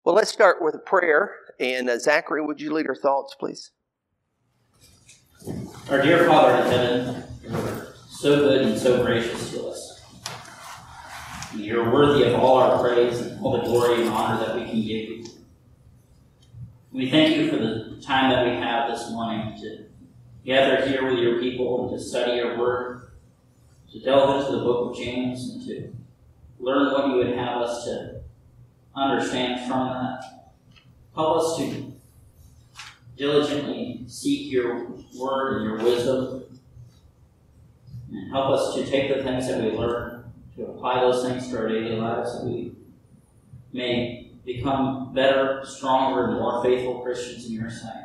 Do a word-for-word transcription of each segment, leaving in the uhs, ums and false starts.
Well, let's start with a prayer. And uh, Zachary, would you lead our thoughts, please? Our dear Father in heaven, you're so good and so gracious to us. You're worthy of all our praise and all the glory and honor that we can give you. We thank you for the time that we have this morning to gather here with your people and to study your word, to delve into the book of James and to learn what you would have us to understand from that. Help us to diligently seek your word and your wisdom, and help us to take the things that we learn, to apply those things to our daily lives, so we may become better, stronger, and more faithful Christians in your sight.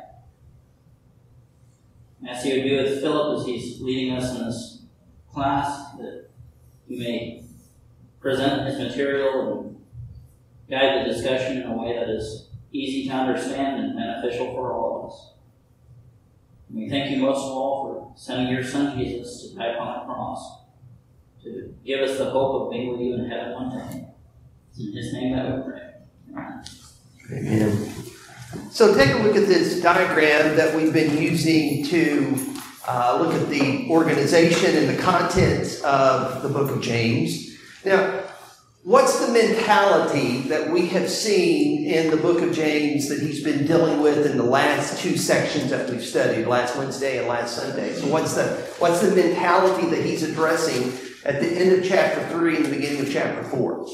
I ask you to be with Philip as he's leading us in this class, that he may present his material and guide the discussion in a way that is easy to understand and beneficial for all of us. And we thank you most of all for sending your Son Jesus to die upon the cross, to give us the hope of being with you in heaven one day. It's in his name that we pray. Amen. Amen. So take a look at this diagram that we've been using to uh, look at the organization and the contents of the book of James. Now, what's the mentality that we have seen in the book of James that he's been dealing with in the last two sections that we've studied, last Wednesday and last Sunday? So what's the what's the mentality that he's addressing at the end of chapter three and the beginning of chapter four?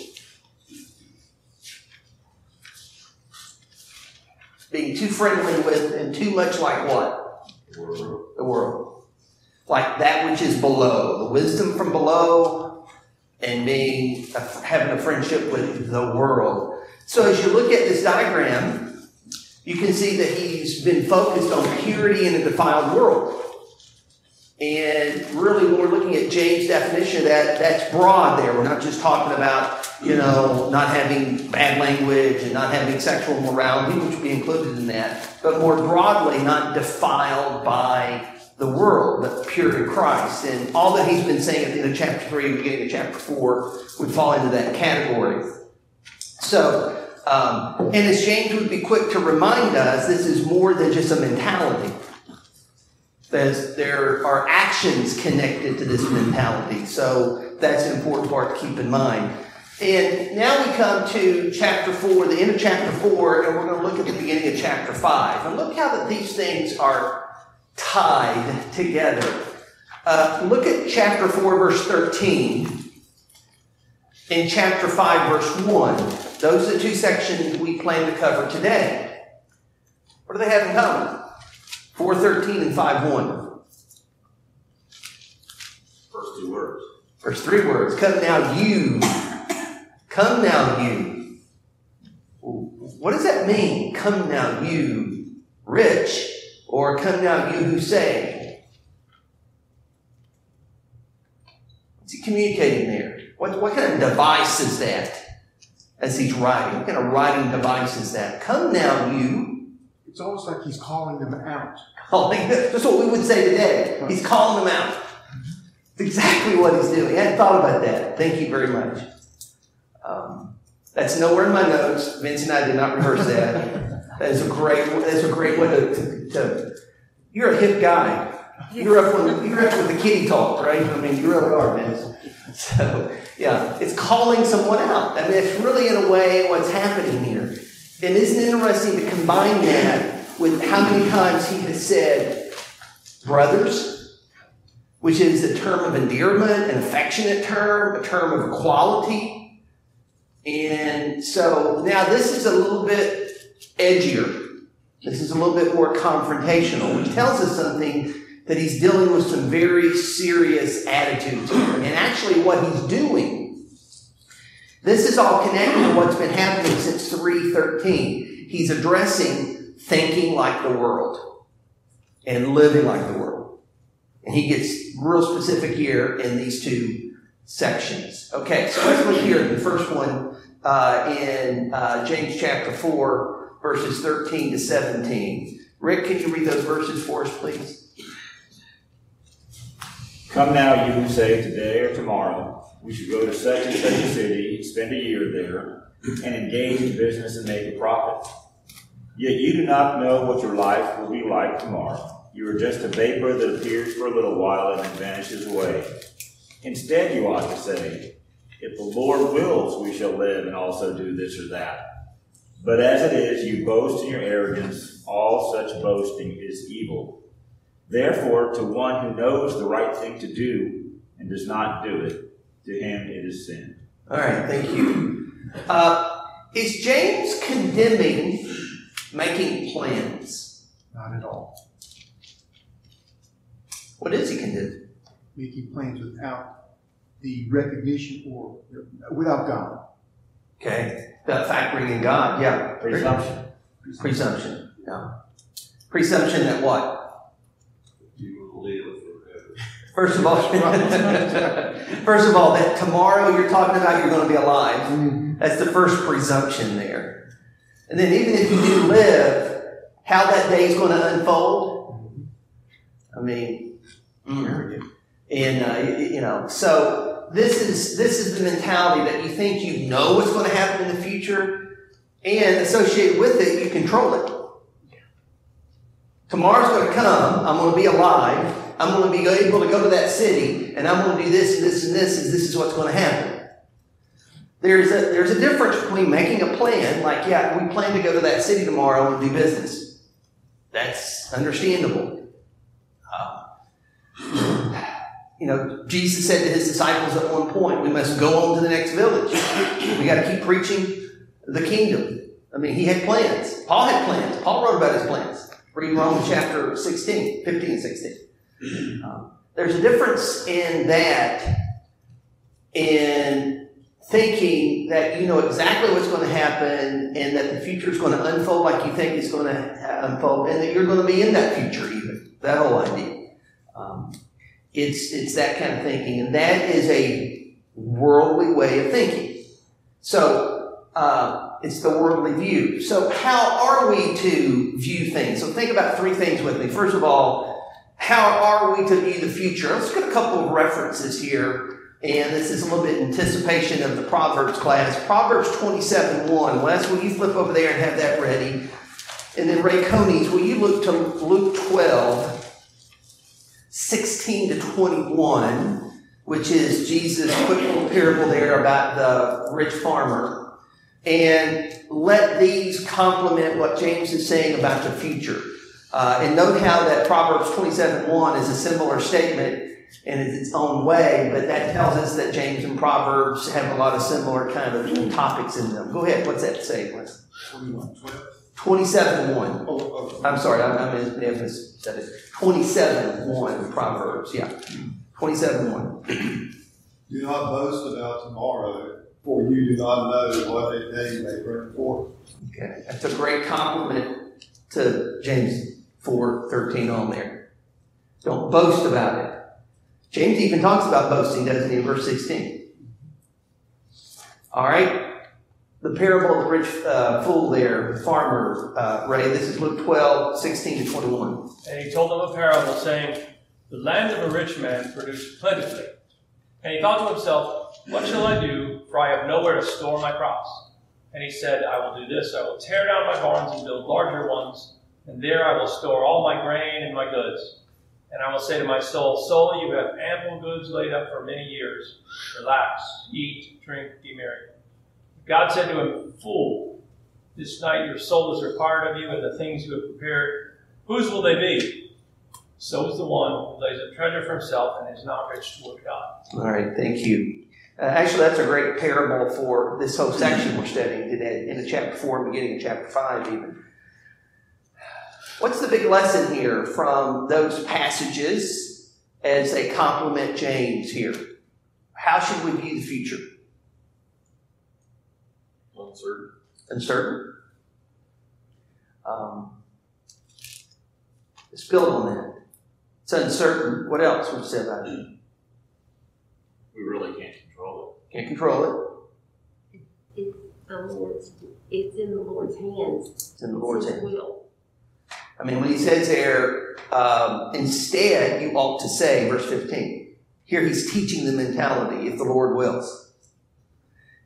Being too friendly with and too much like what? The world. The world. Like that which is below, the wisdom from below, and being having a friendship with the world. So as you look at this diagram, you can see that he's been focused on purity in a defiled world. And really, when we're looking at James' definition of that, that's broad there. We're not just talking about, you know, not having bad language and not having sexual morality, which would be included in that, but more broadly, not defiled by the world, but pure in Christ. And all that he's been saying at the end of chapter three, beginning of chapter four, would fall into that category. So, um, and as James would be quick to remind us, this is more than just a mentality. There's, there are actions connected to this mentality. So that's an important part to keep in mind. And now we come to chapter four, the end of chapter four, and we're going to look at the beginning of chapter five. And look how that these things are tied together. Uh, look at chapter four, verse thirteen, and chapter five, verse one. Those are the two sections we plan to cover today. What do they have in common? four thirteen and five one. First two words. First three words. Come now you. Come now you. What does that mean? Come now you rich, or come now you who say? What's he communicating there? What, what kind of device is that as he's writing? What kind of writing device is that? Come now you. It's almost like he's calling them out. Calling, that's what we would say today. He's calling them out. It's exactly what he's doing. I hadn't thought about that. Thank you very much. Um, that's nowhere in my notes. Vince and I did not rehearse that. That is a great. That's a great way to. to, to you're a hip guy. You grew up with you grew up with the kitty talk, right? I mean, you really are, Vince. So yeah, it's calling someone out. I mean, it's really in a way what's happening here. And isn't it interesting to combine that with how many times he has said brothers, which is a term of endearment, an affectionate term, a term of equality. And so now this is a little bit edgier. This is a little bit more confrontational, which tells us something that he's dealing with some very serious attitudes here. And actually what he's doing, this is all connected to what's been happening since three thirteen. He's addressing thinking like the world and living like the world. And he gets real specific here in these two sections. Okay, so let's look here at the first one uh, in uh, James chapter four, verses thirteen to seventeen. Rick, can you read those verses for us, please? Come now, you who say today or tomorrow, we should go to such and such a city, spend a year there, and engage in business and make a profit. Yet you do not know what your life will be like tomorrow. You are just a vapor that appears for a little while and then vanishes away. Instead, you ought to say, if the Lord wills, we shall live and also do this or that. But as it is, you boast in your arrogance. All such boasting is evil. Therefore, to one who knows the right thing to do and does not do it, to him it is sin. All right, thank you. Uh, is James condemning making plans? Not at all. What is he condemning? Making plans without the recognition or without God. Okay, about factoring in God, yeah. Presumption. Presumption, yeah. Presumption that what? You will live forever. First of all, first of all, that tomorrow you're talking about you're going to be alive. Mm-hmm. That's the first presumption there. And then even if you do live, how that day is going to unfold. I mean, mm. and uh, you know, so this is this is the mentality that you think you know what's going to happen in the future, and associated with it, you control it. Tomorrow's going to come. I'm going to be alive. I'm going to be able to go to that city, and I'm going to do this and this and this, and this is what's going to happen. There's a there's a difference between making a plan, like, yeah, we plan to go to that city tomorrow and do business. That's understandable. Uh, you know, Jesus said to his disciples at one point, we must go on to the next village. We got to keep preaching the kingdom. I mean, he had plans. Paul had plans. Paul wrote about his plans. Read Romans chapter sixteen, fifteen and sixteen. Um, there's a difference in that, in thinking that you know exactly what's going to happen and that the future is going to unfold like you think it's going to unfold and that you're going to be in that future even. That whole idea. Um, it's, it's that kind of thinking, and that is a worldly way of thinking. So, uh, it's the worldly view. So how are we to view things? So think about three things with me. First of all, how are we to view the future? Let's get a couple of references here. And this is a little bit anticipation of the Proverbs class. Proverbs twenty-seven one. Wes, will you flip over there and have that ready? And then Ray Conies, will you look to Luke twelve, sixteen to twenty-one, which is Jesus' quick little parable there about the rich farmer. And let these complement what James is saying about the future. Uh, and note how that Proverbs twenty-seven one is a similar statement and it's its own way, but that tells us that James and Proverbs have a lot of similar kind of topics in them. Go ahead. What's that say? twenty-seven one. Oh, oh. I'm sorry. I'm, I'm in Memphis. That is twenty-seven one Proverbs. Yeah. twenty-seven one. Do not boast about tomorrow, for you do not know what a day may bring forth. Okay. That's a great compliment to James four thirteen on there. Don't boast about it. James even talks about boasting, doesn't he, in verse sixteen? All right. The parable of the rich uh, fool there, the farmer, uh, Ray. This is Luke twelve, sixteen to twenty-one. And he told them a parable, saying, the land of a rich man produced plentifully. And he thought to himself, what shall I do, for I have nowhere to store my crops? And he said, I will do this. I will tear down my barns and build larger ones, and there I will store all my grain and my goods. And I will say to my soul, soul, you have ample goods laid up for many years. Relax, eat, drink, be merry. God said to him, fool, this night your soul is required of you, and the things you have prepared, whose will they be? So is the one who lays up treasure for himself and is not rich toward God. All right, thank you. Uh, actually, that's a great parable for this whole section we're studying today, in the chapter four, beginning of chapter five even. What's the big lesson here from those passages as they complement James here? How should we view the future? Uncertain. Uncertain. Um, let's build on that. It's uncertain. What else would you say about it? We really can't control Can't control it. It's, um, Lord's, it's in the Lord's hands. It's in the Lord's It's His hands. will. I mean, when he says there, um, instead, you ought to say, verse fifteen, here he's teaching the mentality, if the Lord wills.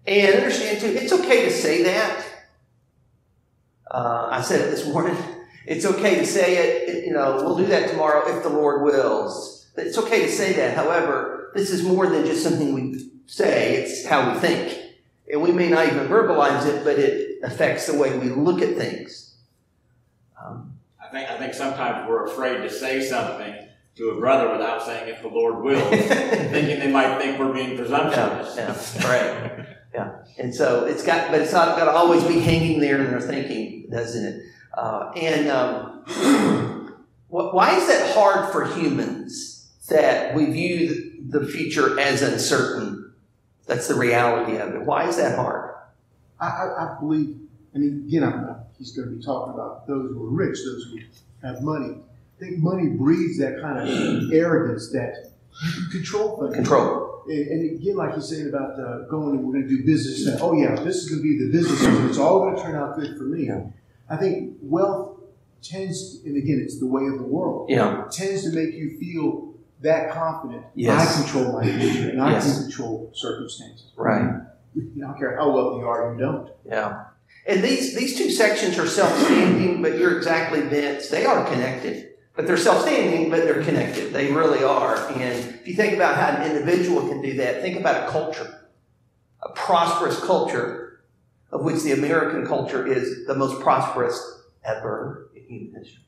And understand too, it's okay to say that. Uh, I said it this morning. It's okay to say it, it, you know, we'll do that tomorrow if the Lord wills. It's okay to say that. However, this is more than just something we say. It's how we think. And we may not even verbalize it, but it affects the way we look at things. Um, I think, I think sometimes we're afraid to say something to a brother without saying if the Lord wills, thinking they might think we're being presumptuous. Yeah, yeah, right. Yeah. And so it's got, but it's not got to always be hanging there in their thinking, doesn't it? Uh, and um, why is that hard for humans that we view the future as uncertain? That's the reality of it. Why is that hard? I, I, I believe, I mean, again, I'm, he's going to be talking about those who are rich, those who have money. I think money breeds that kind of arrogance that you can control things. Control. And, and again, like he's saying about uh, going and we're going to do business, and, oh yeah, this is going to be the business, and it's all going to turn out good for me. Yeah. I think wealth tends, and again, it's the way of the world, Yeah. tends to make you feel that confident. Yes. I control my future, and I Yes. can control circumstances. Right. You don't care how wealthy you are, you don't. Yeah. And these, these two sections are self-standing, but you're exactly, Vince. They are connected. But they're self-standing, but they're connected. They really are. And if you think about how an individual can do that, think about a culture, a prosperous culture, of which the American culture is the most prosperous ever in human history.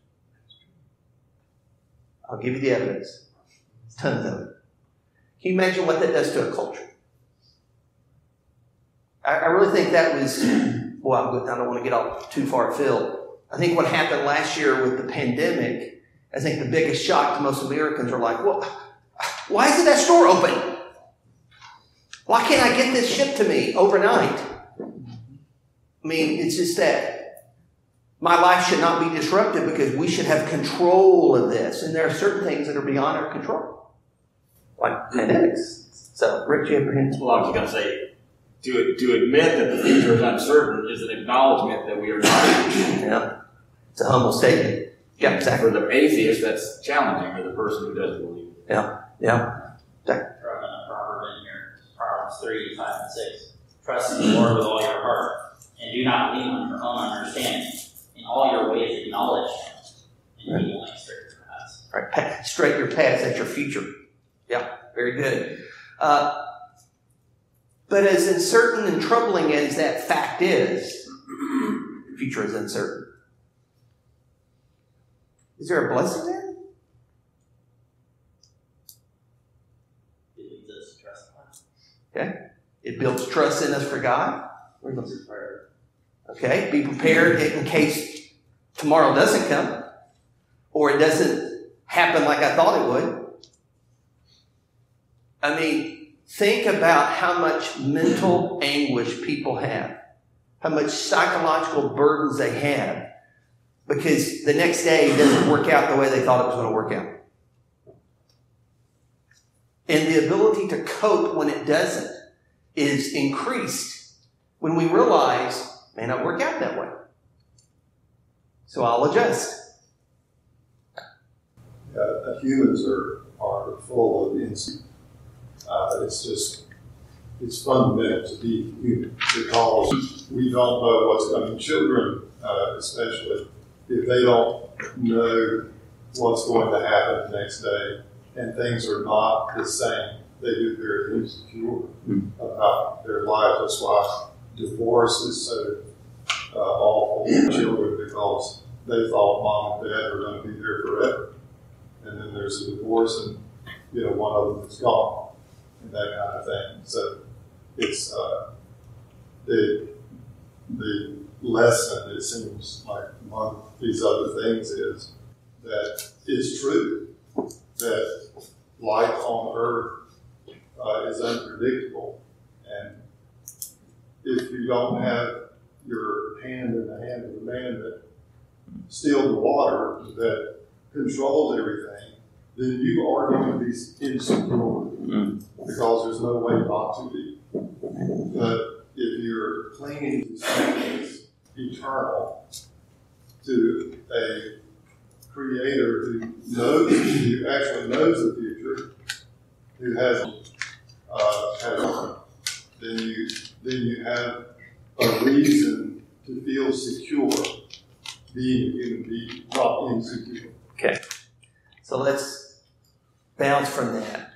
I'll give you the evidence. Tons of it. Can you imagine what that does to a culture? I, I really think that was, well, I don't want to get off too far afield. I think what happened last year with the pandemic, I think the biggest shock to most Americans are like, well, why isn't that store open? Why can't I get this shipped to me overnight? I mean, it's just that my life should not be disrupted because we should have control of this. And there are certain things that are beyond our control, like pandemics. So, Rick, you apprehend? Well, I was going to say, to, to admit that the future is uncertain is an acknowledgement that we are not. Yeah, it's a humble statement. Yeah, exactly. For the atheist, that's challenging, or the person who doesn't believe. Yeah, yeah. Throwing a proverb in here, Proverbs three, five, and six. Trust in the Lord with all your heart, and do not lean on your own understanding. In all your ways acknowledge Him, and He will make straight your paths. Right, pa- straight your paths, that's your future. Yeah, very good. Uh, but as uncertain and troubling as that fact is, the future is uncertain. Is there a blessing there? It leads us to trust God. Okay. It builds trust in us for God. Okay. Be prepared in case tomorrow doesn't come or it doesn't happen like I thought it would. I mean, think about how much mental anguish people have, how much psychological burdens they have because the next day doesn't work out the way they thought it was going to work out. And the ability to cope when it doesn't is increased when we realize it may not work out that way. So I'll adjust. Uh, humans are, are full of instinct. Uh, it's just, it's fundamental to be human because we don't know what's coming. Children, uh, especially, if they don't know what's going to happen the next day and things are not the same, they get very insecure mm. about their lives. That's why divorce is so uh, awful for children because they thought mom and dad were going to be there forever. And then there's a divorce and, you know, one of them is gone and that kind of thing. So it's uh, the, the lesson, it seems like among these other things is that it's true that life on earth uh, is unpredictable. And if you don't have your hand in the hand of the man that stilled the water, that controls everything, then you are going to be insecure mm. because there's no way not to be. But if you're clinging to something that's eternal, to a creator who knows, who actually knows the future, who has, uh, has then you then you have a reason to feel secure being a human being, not insecure. Okay. So let's bounce from that.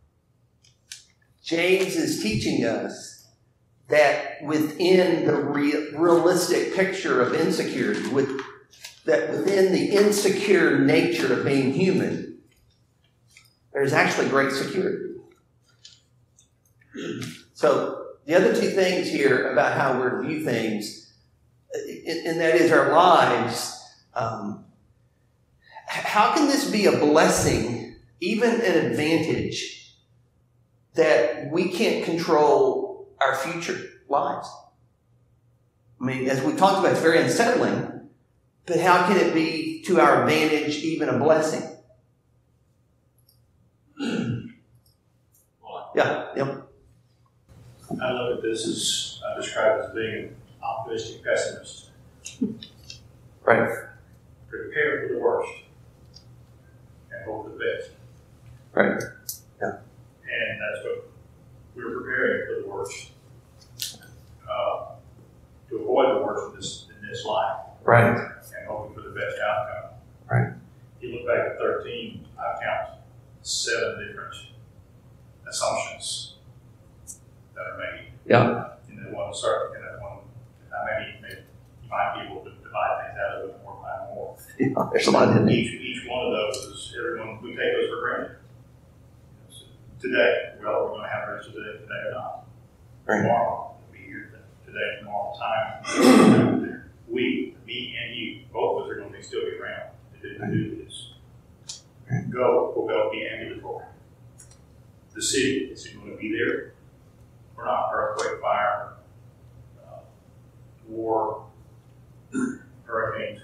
James is teaching us that within the re- realistic picture of insecurity, with that within the insecure nature of being human, there's actually great security. So the other two things here about how we're to view things, and that is our lives. Um, how can this be a blessing, even an advantage, that we can't control our future lives? I mean, as we talked about, it's very unsettling, but how can it be to our advantage, even a blessing? Yeah, yeah. I look at this as, I describe it as being an optimistic pessimist. Right. Prepare for the worst and hope for the best. Right. Yeah. And that's what we're preparing for the worst. Uh, to avoid the worst in this, in this life. Right. And hoping for the best outcome. Right. If you look back at thirteen, I count seven different assumptions that are made. Yeah. And then one start, and then one, I mean, maybe you might be able to divide things out a little more by more. Yeah, there's a lot in there. Each, each one of those is, everyone, we take those for granted. So today, well, we're going to have the rest of the day, today or not. Right. Tomorrow, we'll be here today, tomorrow time. We, me and you, both of us are going to still be around to do, to do this. Go, will go be ambulatory. The city is going to be there. We're not earthquake, fire, uh, war, hurricanes.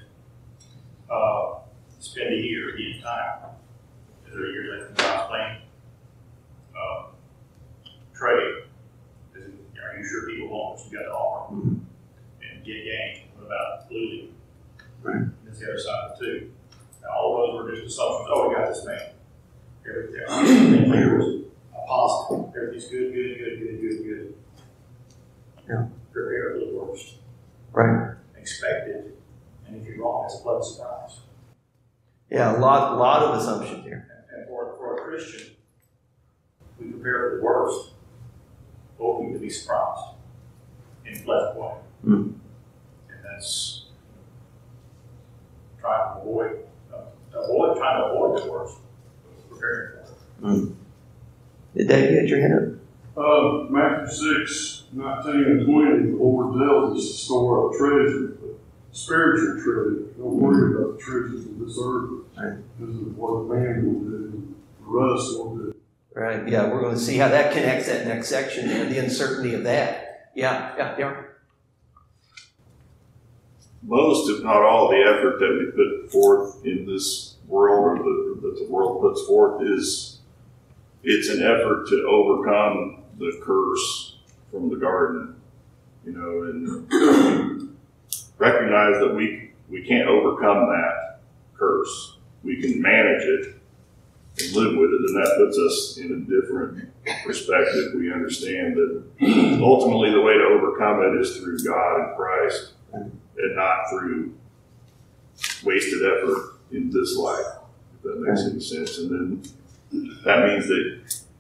Uh, spend a year each time. Is there a year left in God's plan? Uh, trade. Is it, are you sure people want what you got to offer? Mm-hmm. And get game. What about losing? Right. That's the other side of it too. Now, all those were just assumptions. Oh, we got this man. Everything, everything here was a positive. Everything's good, good, good, good, good, good. Yeah. Prepare for the worst. Right. Expect it. And if you're wrong, it's a pleasant surprise. Yeah, a lot, lot of assumptions here. And, and for, for a Christian, we prepare for the worst, hoping to be surprised in a pleasant way. Mm. And that's trying to avoid, uh, avoid, trying to avoid the worst, preparing for it. Mm. Did Dave get your hand up? Uh, Matthew six, nineteen and twenty, the Lord tells us to store up treasure, but spiritual treasure. Don't worry about the treasures of this earth. Right. This is what man will do, for us will do. Right, yeah, we're going to see how that connects that next section there, the uncertainty of that. Yeah, yeah, yeah. Most, if not all, the effort that we put forth in this world, or the, that the world puts forth, is it's an effort to overcome the curse from the garden, you know, and recognize that we we can't overcome that curse. We can manage it and live with it, and that puts us in a different perspective. We understand that ultimately the way to overcome it is through God and Christ, and not through wasted effort in this life, if that makes any sense. And then that means that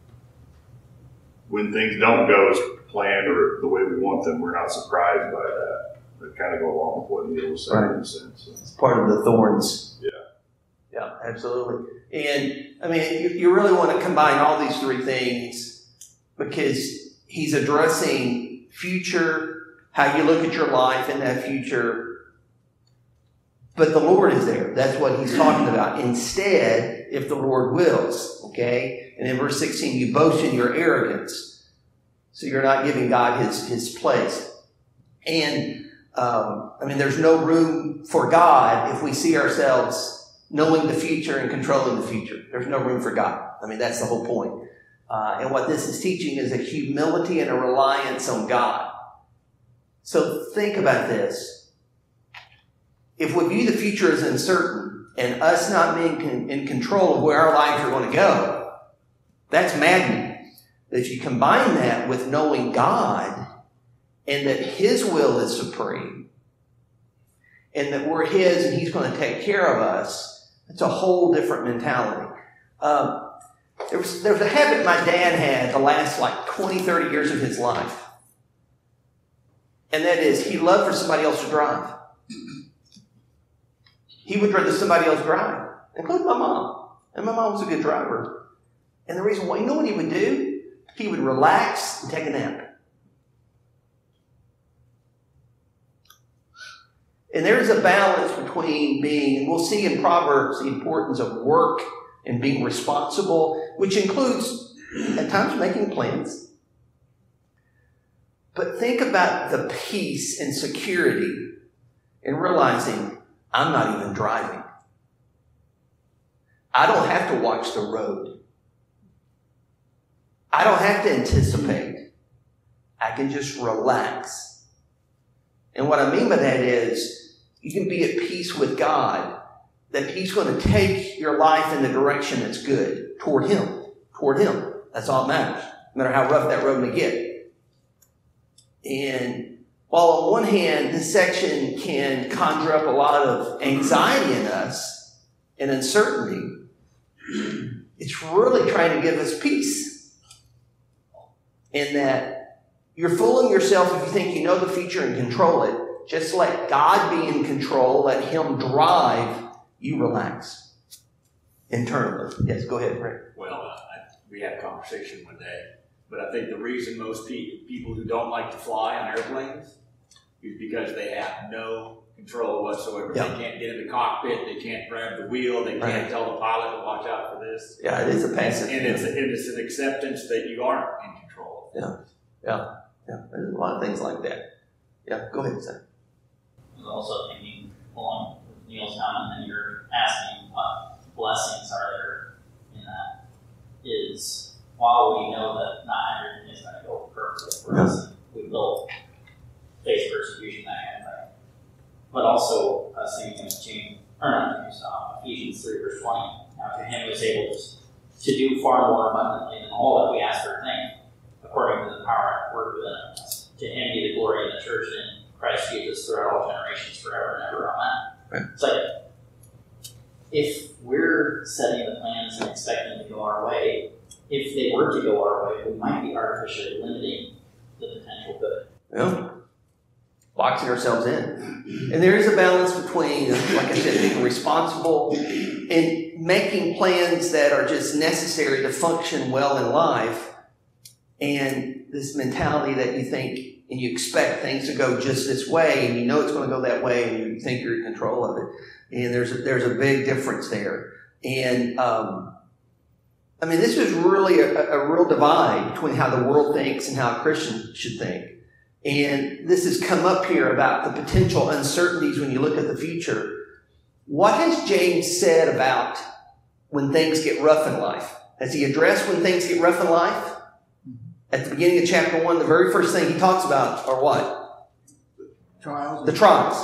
when things don't go as planned or the way we want them, we're not surprised by that. That kind of go along with what Neil was saying Right. in a sense. It's part of the thorns. Yeah. Yeah, absolutely. And, I mean, you, you really want to combine all these three things because he's addressing future, how you look at your life in that future. But the Lord is there. That's what he's talking about. Instead, if the Lord wills, okay? And in verse sixteen, you boast in your arrogance. So you're not giving God his, his place. And, um, I mean, there's no room for God if we see ourselves knowing the future and controlling the future. There's no room for God. I mean, that's the whole point. Uh, and what this is teaching is a humility and a reliance on God. So think about this. If we view the future as uncertain and us not being con- in control of where our lives are going to go, that's maddening. If you combine that with knowing God and that his will is supreme, and that we're his and he's going to take care of us, it's a whole different mentality. Um, there was, there was a habit my dad had the last like twenty, thirty years of his life. And that is, he loved for somebody else to drive. He would rather somebody else drive, including my mom. And my mom was a good driver. And the reason why, you know what he would do? He would relax and take a nap. And there's a balance between being, and we'll see in Proverbs the importance of work and being responsible, which includes at times making plans. But think about the peace and security in realizing I'm not even driving. I don't have to watch the road. I don't have to anticipate. I can just relax. And what I mean by that is you can be at peace with God, that he's going to take your life in the direction that's good toward him, toward him. That's all that matters, no matter how rough that road may get. And while on one hand, this section can conjure up a lot of anxiety in us and uncertainty, it's really trying to give us peace. In that you're fooling yourself if you think you know the future and control it. Just let God be in control. Let him drive. You relax internally. Yes, go ahead, Rick. Well, uh, I, we had a conversation one day, but I think the reason most pe- people who don't like to fly on airplanes is because they have no control whatsoever. Yeah. They can't get in the cockpit. They can't grab the wheel. They can't Right. tell the pilot to watch out for this. Yeah, it is a passive. And it's, and it's an acceptance that you aren't in control. Yeah, yeah, yeah. There's a lot of things like that. Yeah, go ahead, Sam. I was also thinking along with Neil's comment, and you're asking what blessings are there in that, is while we know that not everything is going to go perfectly for us, we will face persecution, that kind of thing. But also, uh, singing with James, or not James, uh, Ephesians three, verse twenty. Now to him who is able to, to do far more abundantly than all that we ask or think, according to the power at work within us. To him be the glory in the church and in Christ Jesus throughout all generations, forever and ever. Amen. Right. It's like, if we're setting the plans and expecting them to go our way, if they were to go our way, we might be artificially limiting the potential good. Yeah. Boxing ourselves in. And there is a balance between, like I said, being responsible and making plans that are just necessary to function well in life, and this mentality that you think and you expect things to go just this way, and you know it's going to go that way, and you think you're in control of it. And there's a, there's a big difference there. And um, I mean, this was really a, a real divide between how the world thinks and how a Christian should think. And this has come up here about the potential uncertainties when you look at the future. What has James said about when things get rough in life? Has he addressed when things get rough in life? At the beginning of chapter one, the very first thing he talks about are what? Trials. The trials.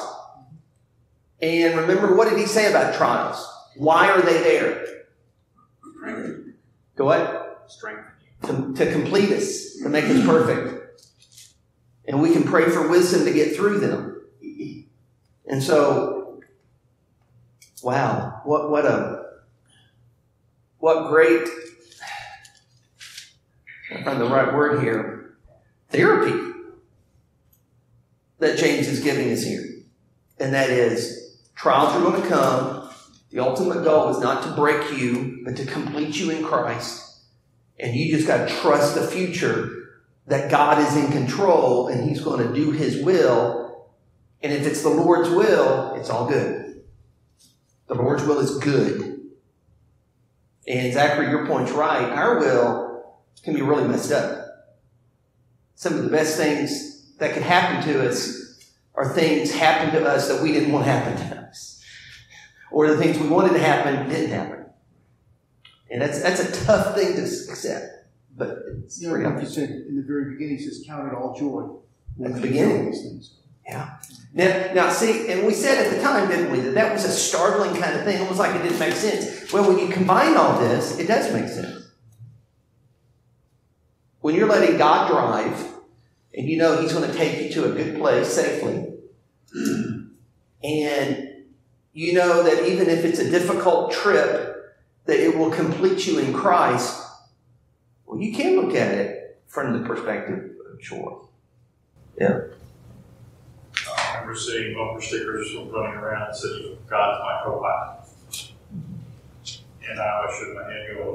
And remember, what did he say about trials? Why are they there? To what? Strengthen To, to complete us, to make us perfect. And we can pray for wisdom to get through them. And so, wow, what what a what great, I'll find the right word here, therapy that James is giving us here. And that is, trials are going to come. The ultimate goal is not to break you, but to complete you in Christ. And you just got to trust the future that God is in control and he's going to do his will. And if it's the Lord's will, it's all good. The Lord's will is good. And Zachary, your point's right. Our will can be really messed up. Some of the best things that can happen to us are things happen to us that we didn't want to happen to us. Or the things we wanted to happen didn't happen. And that's that's a tough thing to accept. But it's You know, like you said in the very beginning, he says, count it all joy. At the beginning. These things. Yeah. Now, now, see, and we said at the time, didn't we, that that was a startling kind of thing. It was like it didn't make sense. Well, when you combine all this, it does make sense. When you're letting God drive and you know he's going to take you to a good place safely. And you know that even if it's a difficult trip, that it will complete you in Christ. Well, you can look at it from the perspective of joy. Yeah. I remember seeing bumper stickers running around that said, "God's my co-pilot." And I always shook my head going,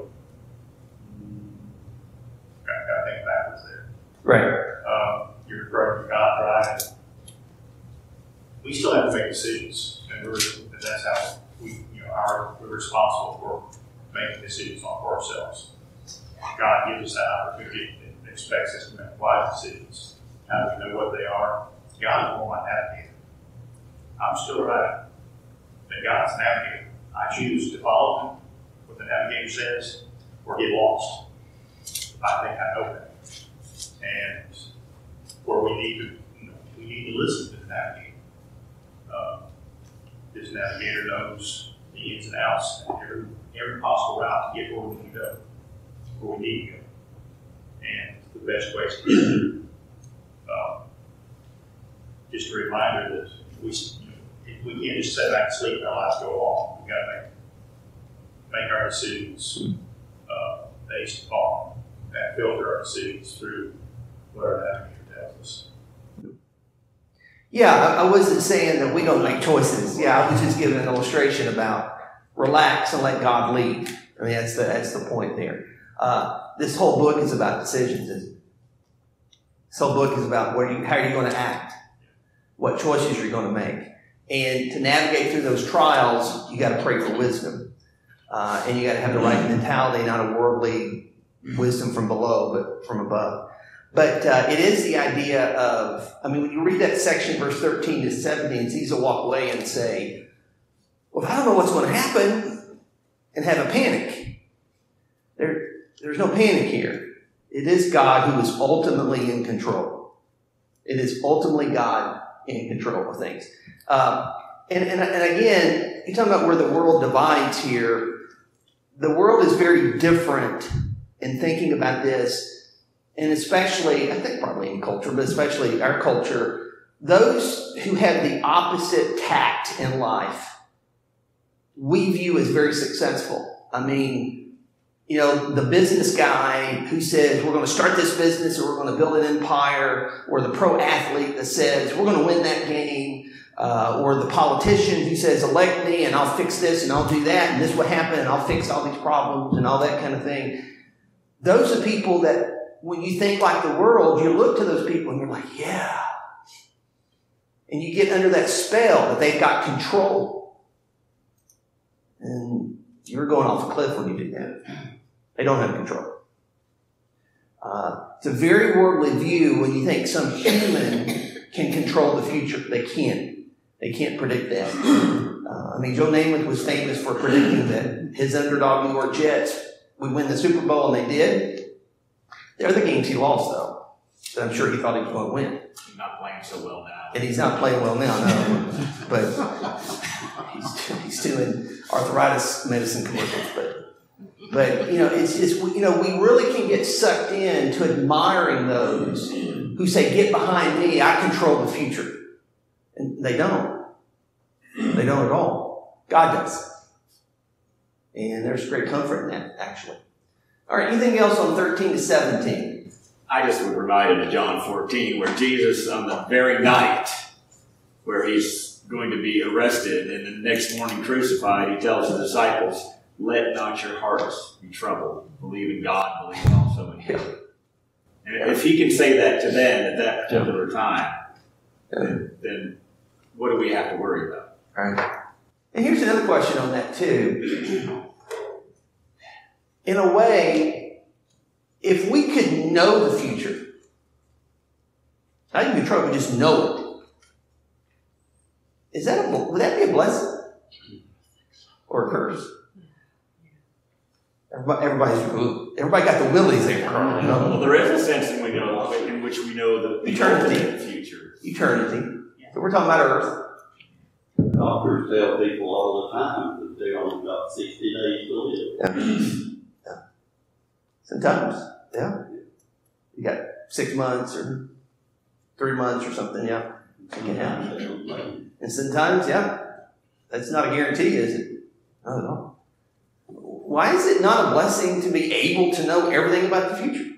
got to think backwards there. Right. Um, you're referring to God driving. We still have to make decisions, and we're, and that's how we, you know, our, we're responsible for making decisions on for ourselves. God gives us that opportunity and expects us to make wise decisions. How do we know what they are? God is more my navigator. I'm still right. But God's navigator. I choose to follow him, what the navigator says, or get lost. I think I know that. And where we need to, you know, we need to listen to the navigator. Uh, this navigator knows the ins and outs and every, every possible route to get where we need to go, where we need to go, and the best ways to get there. Um, just a reminder that we, you know, we can't just sit back and sleep and our lives go along. We've got to make, make our decisions uh, based upon that, filter our decisions through what our navigator tells us. Yeah, I, I wasn't saying that we don't make choices. Yeah, I was just giving an illustration about relax and let God lead. I mean, that's the, that's the point there. Uh, this whole book is about decisions. Isn't it? This whole book is about where you, how are you going to act, what choices you're going to make. And to navigate through those trials, you got to pray for wisdom. Uh, and you got to have the right mentality, not a worldly wisdom from below, but from above. But uh, it is the idea of, I mean, when you read that section, verse thirteen to seventeen, it's easy to walk away and say, well, I don't know what's going to happen, and have a panic. There, there's no panic here. It is God who is ultimately in control. It is ultimately God in control of things. Um, and, and, and again, you're talking about where the world divides here. The world is very different in thinking about this. And especially, I think probably in culture, but especially our culture, those who have the opposite tact in life, we view as very successful. I mean, you know, the business guy who says, we're going to start this business or we're going to build an empire, or the pro athlete that says, we're going to win that game, uh, or the politician who says, elect me and I'll fix this and I'll do that and this will happen and I'll fix all these problems and all that kind of thing. Those are people that, when you think like the world, you look to those people and you're like, yeah. And you get under that spell that they've got control. And you're going off a cliff when you do that. They don't have control. Uh, it's a very worldly view when you think some human can control the future. They can't. They can't predict that. Uh, I mean, Joe Namath was famous for predicting that his underdog New York Jets would win the Super Bowl, and they did. They're the games he lost, though. But I'm sure he thought he was going to win. He's not playing so well now. And he's not playing well now, no. But he's, he's doing arthritis medicine commercials. But, but you know, it's just, you know, we really can get sucked into admiring those who say, get behind me, I control the future. And they don't. They don't at all. God does. And there's great comfort in that, actually. All right, anything else on thirteen to seventeen? I just would remind of John fourteen, where Jesus, on the very night where he's going to be arrested and the next morning crucified, he tells his disciples, let not your hearts be troubled. Believe in God, believe also in him. And if he can say that to them at that particular time, then, then what do we have to worry about? All right. And here's another question on that, too. In a way, if we could know the future, not even control, but just know it, is that a, would that be a blessing or a curse? Everybody, everybody's everybody got the willies there. You know? Well, there is a sense in, we know, in which we know the, the eternity, the future, eternity. So we're talking about Earth. Doctors tell people all the time that they only got sixty days to live. Yeah. Sometimes, yeah. You got six months or three months or something, yeah. It can happen. And sometimes, yeah, that's not a guarantee, is it? Not at all. Why is it not a blessing to be able to know everything about the future?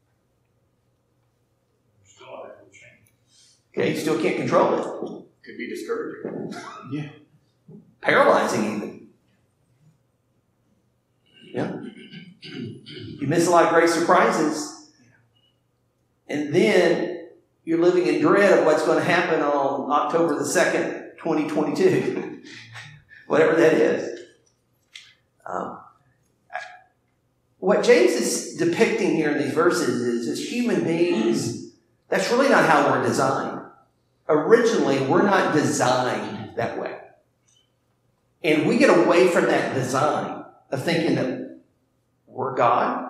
Okay, you still can't control it. Could be discouraging. Yeah. Paralyzing even. Yeah. You miss a lot of great surprises. And then you're living in dread of what's going to happen on October the second, twenty twenty-two. Whatever that is. Um, what James is depicting here in these verses is, as human beings, that's really not how we're designed. Originally, we're not designed that way. And we get away from that design of thinking that we're God.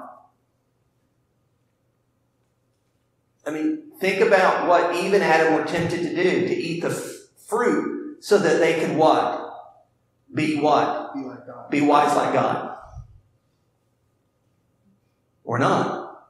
I mean, think about what Eve and Adam were tempted to do, to eat the f- fruit so that they could what? Be what? Be like God. Be wise like God. Or not.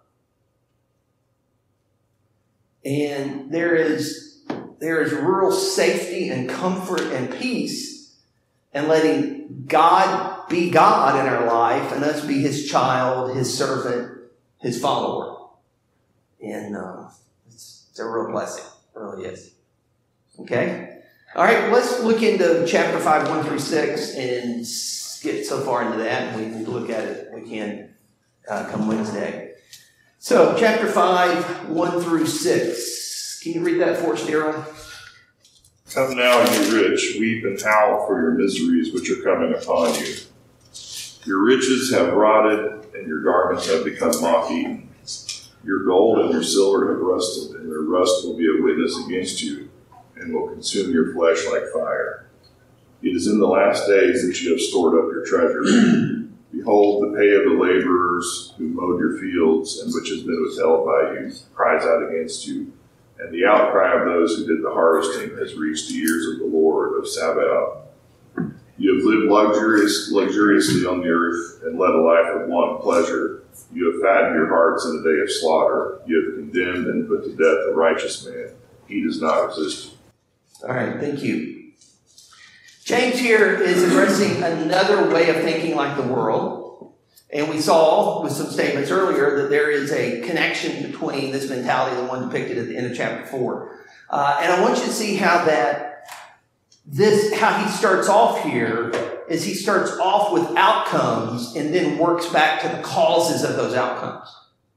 And there is, there is real safety and comfort and peace in letting God be God in our life and us be His child, His servant, His follower. And uh, it's, it's a real blessing. It really is. Okay? All right, let's look into chapter five, one through six, and get so far into that. We can look at it we can uh, come Wednesday. So, chapter five, one through six. Can you read that for us, Daryl? Come now, you rich, weep and howl for your miseries which are coming upon you. Your riches have rotted, and your garments have become moth-eaten. Your gold and your silver have rusted, and their rust will be a witness against you, and will consume your flesh like fire. It is in the last days that you have stored up your treasure. Behold, the pay of the laborers who mowed your fields, and which has been withheld by you, cries out against you. And the outcry of those who did the harvesting has reached the ears of the Lord of Sabaoth. You have lived luxurious, luxuriously on the earth, and led a life of want and pleasure. You have fattened your hearts in a day of slaughter. You have condemned and put to death a righteous man. He does not resist you. All right, thank you. James here is addressing another way of thinking like the world. And we saw with some statements earlier that there is a connection between this mentality and the one depicted at the end of chapter four. Uh, and I want you to see how that, this, how he starts off here is he starts off with outcomes and then works back to the causes of those outcomes.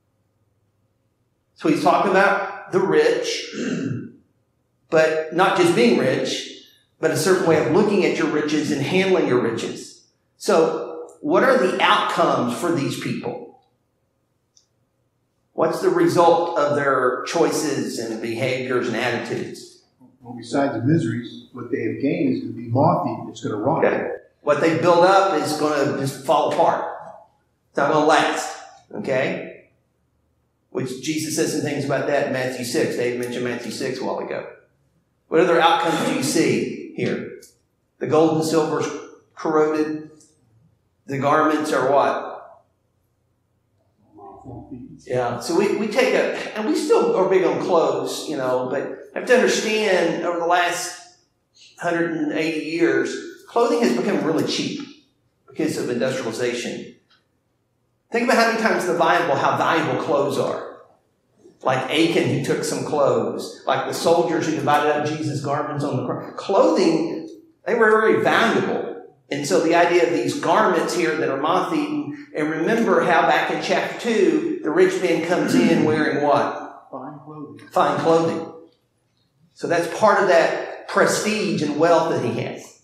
So he's talking about the rich, but not just being rich, but a certain way of looking at your riches and handling your riches. So what are the outcomes for these people? What's the result of their choices and behaviors and attitudes? Well, besides the miseries, what they have gained is going to be moth-eaten. It's going to rot. Okay. What they build up is going to just fall apart. It's not going to last. Okay? Which Jesus says some things about that in Matthew six. Dave mentioned Matthew six a while ago. What other outcomes do you see here? The gold and silver is corroded. The garments are what? Yeah. So we, we take a, and we still are big on clothes, you know, but have to understand over the last one hundred eighty years, clothing has become really cheap because of industrialization. Think about how many times the Bible, how valuable clothes are. Like Achan, who took some clothes. Like the soldiers who divided up Jesus' garments on the cross. Clothing, they were very valuable. And so the idea of these garments here that are moth-eaten, and remember how back in chapter two, the rich man comes in wearing what? Fine clothing. Fine clothing. So that's part of that prestige and wealth that he has.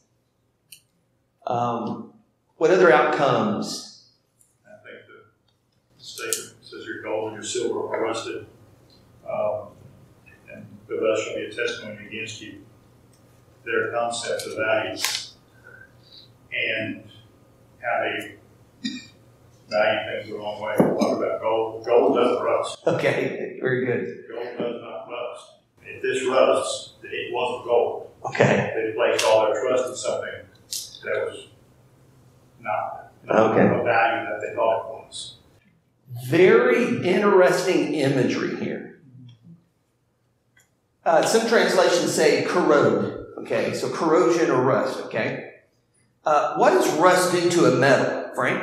Um, what other outcomes? I think the statement says your gold and your silver are rusted. Um, and the rest shall be a testimony against you. Their concepts of values and how they value things the wrong way. We'll talk about gold. Gold doesn't rust. Okay, very good. Gold does not rust. If this rusts, it wasn't gold. Okay. They placed all their trust in something that was not, not Okay. the value that they thought it was. Very interesting imagery here. Uh, some translations say corrode, okay? So corrosion or rust, okay? Uh, what does rust do to a metal, Frank?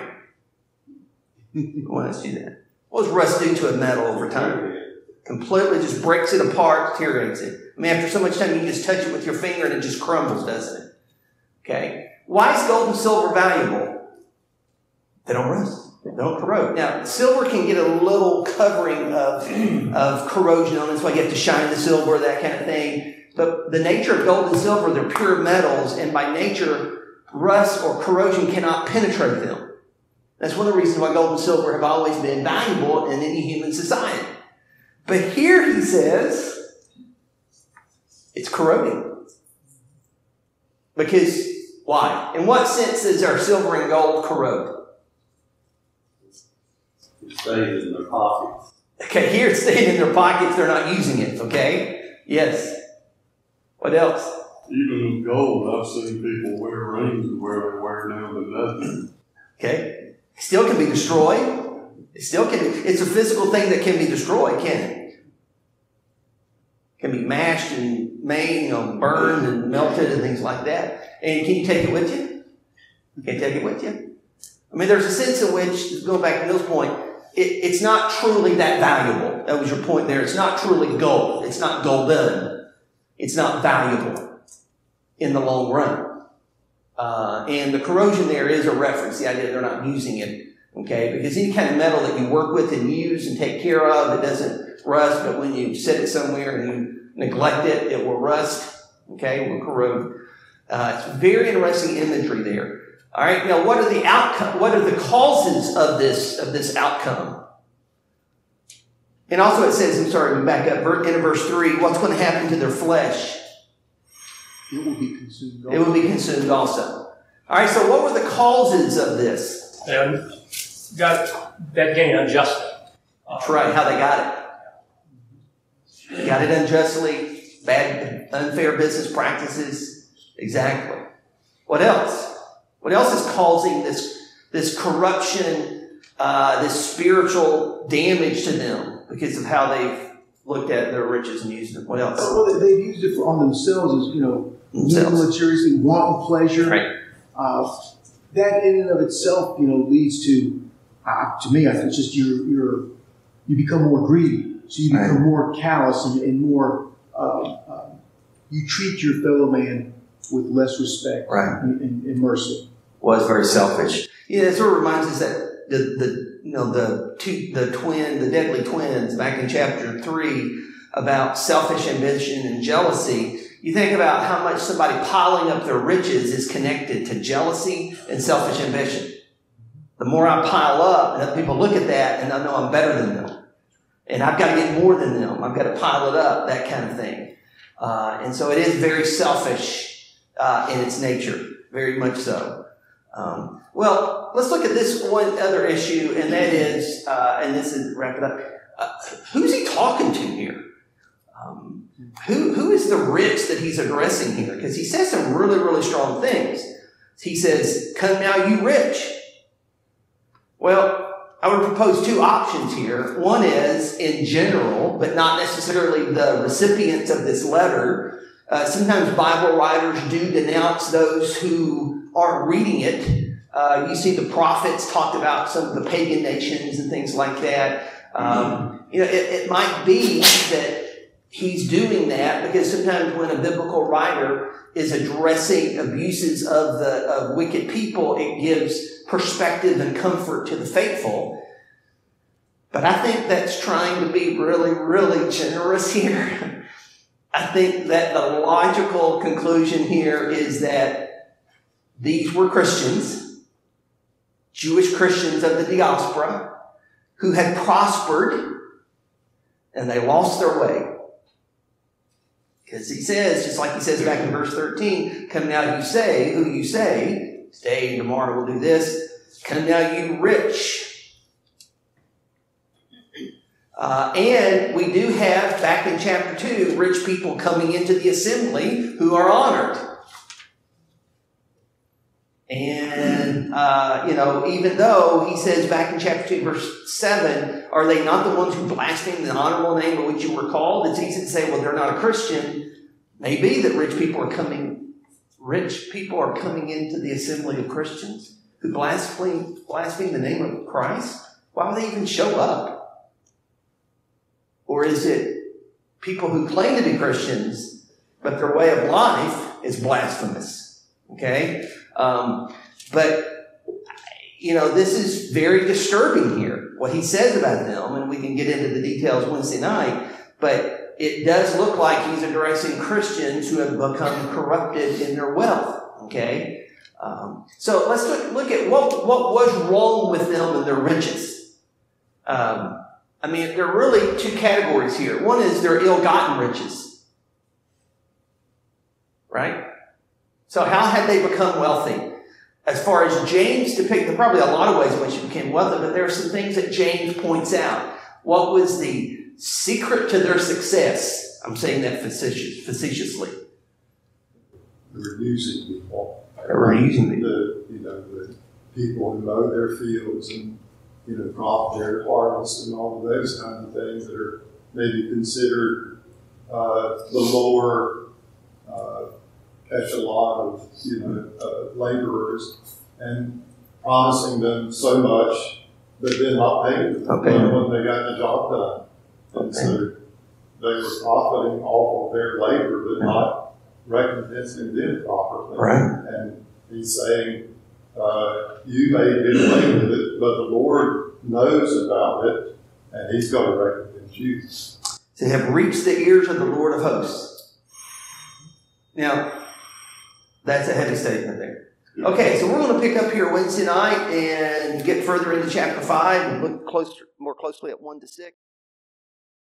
I want to ask you that. What does rust do to a metal over time? Completely just breaks it apart, deteriorates it. I mean, after so much time, you just touch it with your finger and it just crumbles, doesn't it? Okay? Why is gold and silver valuable? They don't rust. They don't corrode. Now, silver can get a little covering of, of corrosion on it, so I get to shine the silver, that kind of thing. But the nature of gold and silver, they're pure metals, and by nature, rust or corrosion cannot penetrate them. That's one of the reasons why gold and silver have always been valuable in any human society. But here he says, it's corroding. Because, why? In what sense does our silver and gold corrode? It stays in their pockets. Okay, here it's staying in their pockets, they're not using it, okay? Yes. What else? Even in gold, I've seen people wear rings where they wear down to nothing. Okay. It still can be destroyed. It still can be, it's a physical thing that can be destroyed, can it? It can be mashed and made, you know, burned and melted and things like that. And can you take it with you? You can't take it with you. I mean, there's a sense in which, going back to Bill's point, it, it's not truly that valuable. That was your point there. It's not truly gold. It's not golden. It's not valuable in the long run. Uh, and the corrosion there is a reference, the idea that they're not using it. Okay, because any kind of metal that you work with and use and take care of, it doesn't rust, but when you set it somewhere and you neglect it, it will rust. Okay, it will corrode. Uh, it's very interesting imagery there. All right, now what are the outcome? What are the causes of this of this outcome? And also it says, I'm sorry, we back up in verse three. What's going to happen to their flesh? It will be consumed. It will be consumed also. All right, so what were the causes of this? And got that gain unjustly. That's right, how they got it. They got it unjustly, bad, unfair business practices. Exactly. What else? What else is causing this, this corruption, uh, this spiritual damage to them because of how they've looked at their riches and used them? What else? Well, they've used it for, on themselves as, you know, luxuriously, wanton pleasure. Right. Uh, that in and of itself, you know, leads to, uh, to me, I think it's just you're, you're, you become more greedy. So you become right. more callous and, and more, uh, uh, you treat your fellow man with less respect right. and, and, and mercy. Was very selfish. Yeah, it sort of reminds us that the, the you know the two the twin the deadly twins back in chapter three about selfish ambition and jealousy. You think about how much somebody piling up their riches is connected to jealousy and selfish ambition. The more I pile up, and people look at that and I know I'm better than them, and I've got to get more than them. I've got to pile it up, that kind of thing. Uh, and so it is very selfish uh, in its nature, very much so. Um, well, let's look at this one other issue, and that is, uh, and this is wrap it up. Uh, who's he talking to here? Um, who who is the rich that he's addressing here? Because he says some really really strong things. He says, "Come now, you rich." Well, I would propose two options here. One is in general, but not necessarily the recipients of this letter. Uh, sometimes Bible writers do denounce those who aren't reading it. Uh, you see the prophets talked about some of the pagan nations and things like that. Um, you know, it, it might be that he's doing that because sometimes when a biblical writer is addressing abuses of the of wicked people, it gives perspective and comfort to the faithful. But I think that's trying to be really, really generous here. I think that the logical conclusion here is that these were Christians, Jewish Christians of the diaspora, who had prospered and they lost their way. Because he says, just like he says back in verse thirteen, come now you say, who you say, today and tomorrow we'll do this, come now you rich. Uh, and we do have, back in chapter two, rich people coming into the assembly who are honored. And uh, you know, even though he says back in chapter two, verse seven, are they not the ones who blaspheme the honorable name of which you were called? It's easy to say, well, they're not a Christian. Maybe that rich people are coming, rich people are coming into the assembly of Christians who blaspheme, blaspheme the name of Christ. Why would they even show up? Or is it people who claim to be Christians, but their way of life is blasphemous? Okay? Um, but, you know, this is very disturbing here, what he says about them, and we can get into the details Wednesday night, but it does look like he's addressing Christians who have become corrupted in their wealth. Okay? Um, so let's look, look at what, what was wrong with them and their riches. Um, I mean, there are really two categories here. One is their ill-gotten riches. Right? So how had they become wealthy? As far as James depicts, probably a lot of ways in which they became wealthy, but there are some things that James points out. What was the secret to their success? I'm saying that facetious, facetiously. They were using people. They were using people. The, you know, the people who mow their fields and, you know, crop their harvest and all of those kinds of things that are maybe considered uh, the lower uh, echelon of, you know, uh, laborers, and promising them so much, but then not paying them Okay. when they got the job done. And Okay. so they were profiting off of their labor, but not recompensing them properly. Right. And he's saying, uh, you may get away with it, but the Lord knows about it, and he's going to recompense you. To have reached the ears of the Lord of hosts. Now, that's a heavy statement there. Okay, so we're going to pick up here Wednesday night and get further into chapter five and look closer, more closely at one to six.